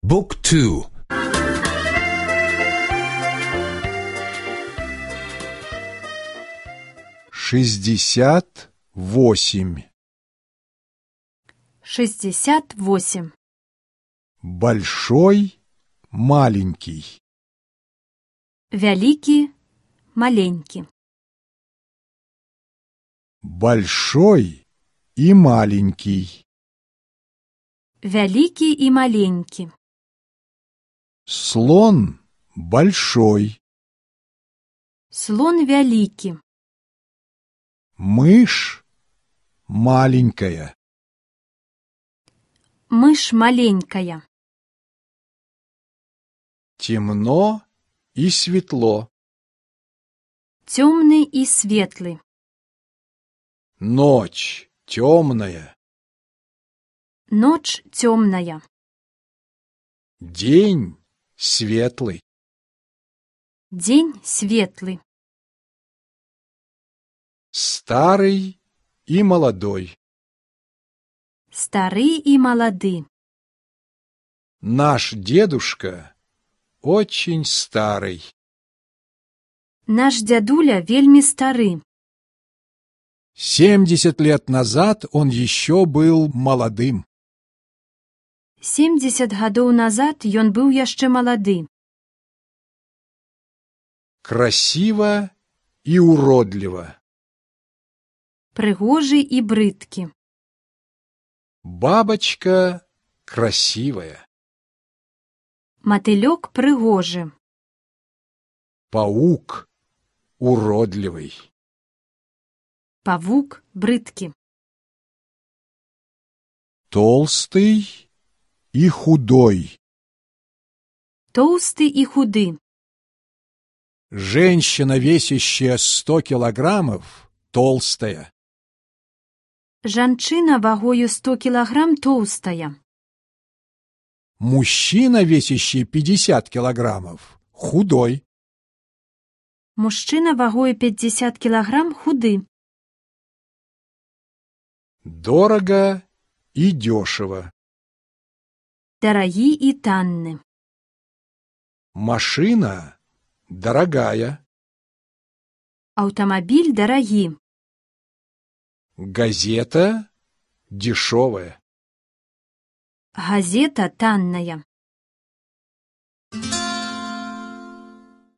Book 2. 68. 68. Большой, маленький. Вялікі, маленькі. Большой и маленький. Вялікі і маленькі. Слон большой. Слон вялікі. Мышь маленькая. Мыш маленькая. Темно и светло. Цёмны і светлы. Ночь темная. Ноч цёмная. День светлый. Дзень светлы. Старый и молодой. Стары і малады. Наш дедушка очень старый. Наш дзядуля вельмі стары. 70 лет назад он еще был молодым. 70 гадоў назад ён быў яшчэ малады. Красиво и уродливо. Прыгожы і брыдкі. Бабочка красивая. Матылёк прыгожы. Паук уродливый. Павук брыдкі. Толстый и худой. Тоўсты і худы. Женщина, весящая 100 килограммов, толстая. Жанчына вагою 100 кілаграм тоўстая. Мужчина, весящий 50 килограммов, худой. Мужчына вагою 50 кілаграм худы. Дорого и дешево. Дарагі і танны. Машина дорогая. Аўтамабіль дарагі. Газета дешевая. Газета танная.